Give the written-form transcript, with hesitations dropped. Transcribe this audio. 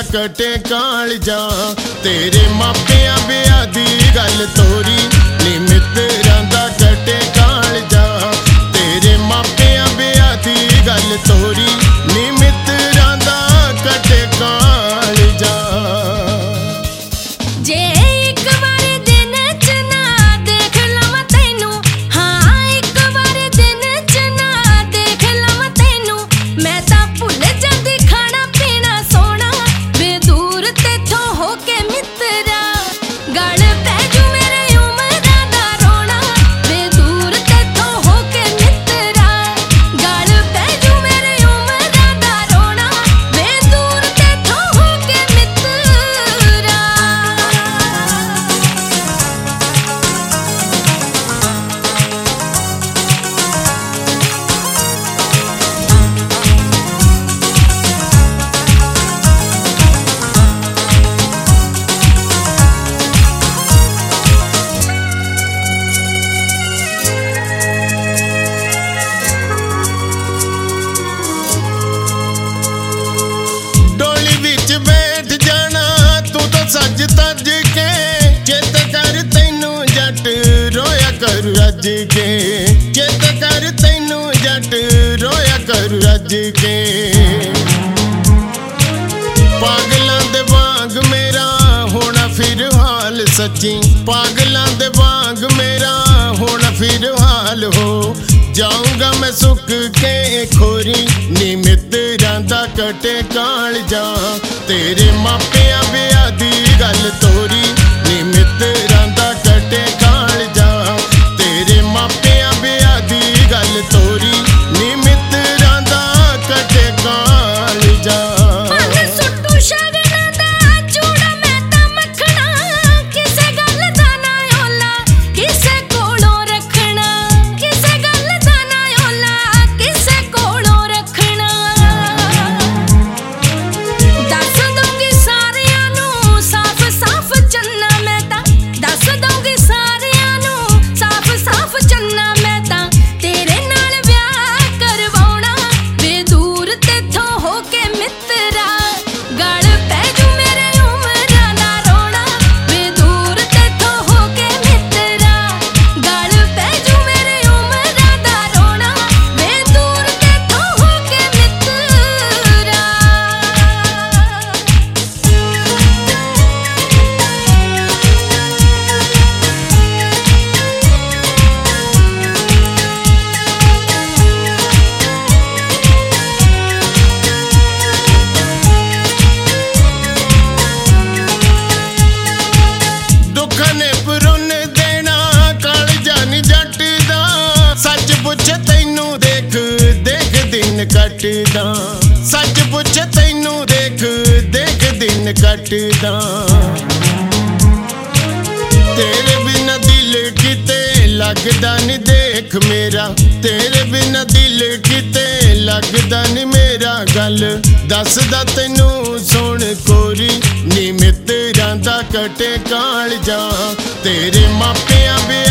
कटे कालजा तेरे मापिया ब्याह दी गल तोरी नी मित्तरां दा कटे कालजा तेरे मापिया ब्याह दी गल तोरी नी मित्तरां दा कटे कालजा। जे एक बार दिन च ना देख लवां तैनू, हाँ एक बार दिन च ना देख लवां तैनू, मैं तां भुल जांदी खाना पीना सोना वे दूर तेथों होके मित्तरा गल पै जू मेरे उमरां दा रोना वे दूर तेथों होके मित्तरा गल पै जू मेरे उमरां दा रोना वे दूर तेथों होके मित्तरा। डोली विच बैठ जाना तू तो सज तज के चेत कर तैनू जट रोया कर रज के चेत कर तैनू जट रोया कर रज के पागलां दे वांग मेरा होना फिर हाल सच्ची पागलां दे वांग मेरा होना फिर हाल हो जाऊंगा मैं सुख के खोरी नी मित्तरां दा कटे कालजा तेरे मापिया ब्याह दी गल तोरी नी मित्तरां दा कटे कालजा तेरे मापिया ब्याह दी गल तोरी नी मित्तरां दा कटे कालजा। मन सुट्टू शगना दा चूड़ा मैं तां मखना किसे गल दा ना ओला किसे कोलों रखना किसे गल दा ना ओला किसे कोलों रखना दस दूंगी सारियां नू साफ साफ चन्ना मैं तां दस दूंगी सारियां नू साफ साफ चन्ना मैं तां तेरे नाल ब्याह करवाउणा वे दूर तेथों होके मित्तरा गल पै जू मेरे उमरां दा रोना वे दूर तेथों होके मित्तरा गल पै जू मेरे उमरां दा रोना वे दूर तेथों होके मित्तरा। दुख ने पुरुन देना कालजा नी जट दा सच पुछ तैनू देख देख दिन कटदा सच पुछ तैनू देख देख दिन कटदा तेरे बिना दिल किते लगदा नी देख मेरा तेरे बिना दिल किते लगदा नी मेरा गल दसदा तैनू सुन कोरी नी मित्तरां दा कटे कालजा तेरे मापिया